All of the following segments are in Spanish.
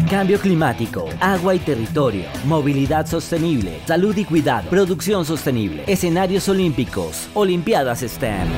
cambio climático, agua y territorio, movilidad sostenible, salud y cuidado, producción sostenible, escenarios olímpicos, Olimpiadas STEM.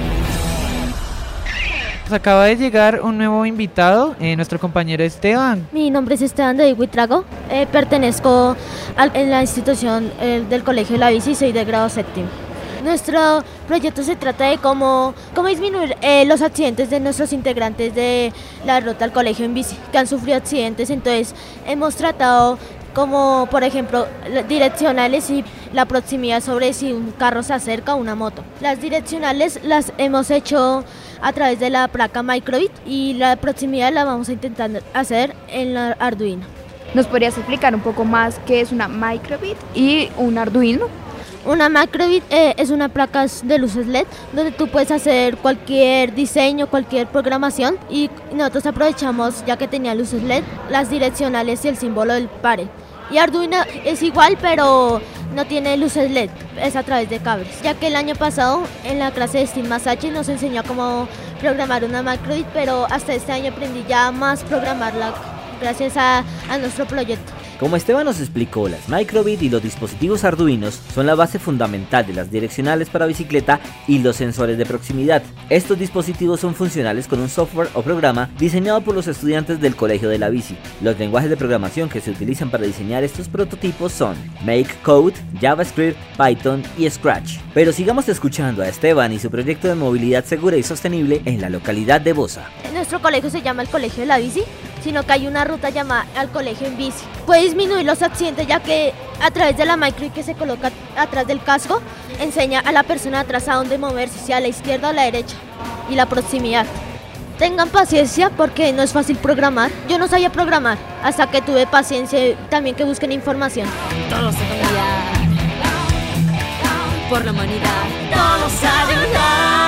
Acaba de llegar un nuevo invitado, nuestro compañero Esteban. Mi nombre es Esteban de Buitrago, pertenezco en la institución del Colegio de la Bici y soy de grado séptimo. Nuestro proyecto se trata de cómo disminuir los accidentes de nuestros integrantes de la ruta al colegio en bici, que han sufrido accidentes. Entonces hemos tratado como, por ejemplo, direccionales y la proximidad sobre si un carro se acerca o una moto. Las direccionales las hemos hecho a través de la placa Microbit y la proximidad la vamos a intentar hacer en la Arduino. ¿Nos podrías explicar un poco más qué es una Microbit y un Arduino? Una Microbit es una placa de luces LED donde tú puedes hacer cualquier diseño, cualquier programación, y nosotros aprovechamos, ya que tenía luces LED, las direccionales y el símbolo del pare. Y Arduino es igual, pero no tiene luces LED, es a través de cables. Ya que el año pasado en la clase de Steve Masachi nos enseñó cómo programar una Microbit, pero hasta este año aprendí ya más programarla gracias a nuestro proyecto. Como Esteban nos explicó, las Microbit y los dispositivos arduinos son la base fundamental de las direccionales para bicicleta y los sensores de proximidad. Estos dispositivos son funcionales con un software o programa diseñado por los estudiantes del Colegio de la Bici. Los lenguajes de programación que se utilizan para diseñar estos prototipos son MakeCode, JavaScript, Python y Scratch. Pero sigamos escuchando a Esteban y su proyecto de movilidad segura y sostenible en la localidad de Bosa. Nuestro colegio se llama el Colegio de la Bici, sino que hay una ruta llamada al colegio en bici. Puede disminuir los accidentes, ya que a través de la Microbit que se coloca atrás del casco, enseña a la persona atrás a dónde moverse, si a la izquierda o a la derecha, y la proximidad. Tengan paciencia porque no es fácil programar. Yo no sabía programar hasta que tuve paciencia y también que busquen información. Todos a cambiar, por la humanidad, todos a ayudar.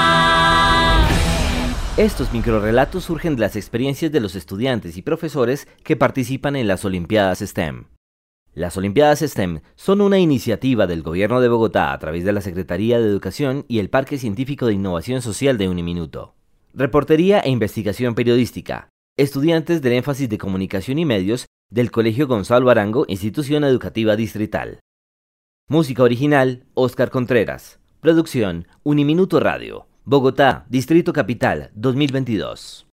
Estos microrelatos surgen de las experiencias de los estudiantes y profesores que participan en las Olimpiadas STEM. Las Olimpiadas STEM son una iniciativa del Gobierno de Bogotá a través de la Secretaría de Educación y el Parque Científico de Innovación Social de Uniminuto. Reportería e investigación periodística. Estudiantes del énfasis de Comunicación y Medios del Colegio Gonzalo Arango, Institución Educativa Distrital. Música original, Óscar Contreras. Producción, Uniminuto Radio. Bogotá, Distrito Capital, 2022.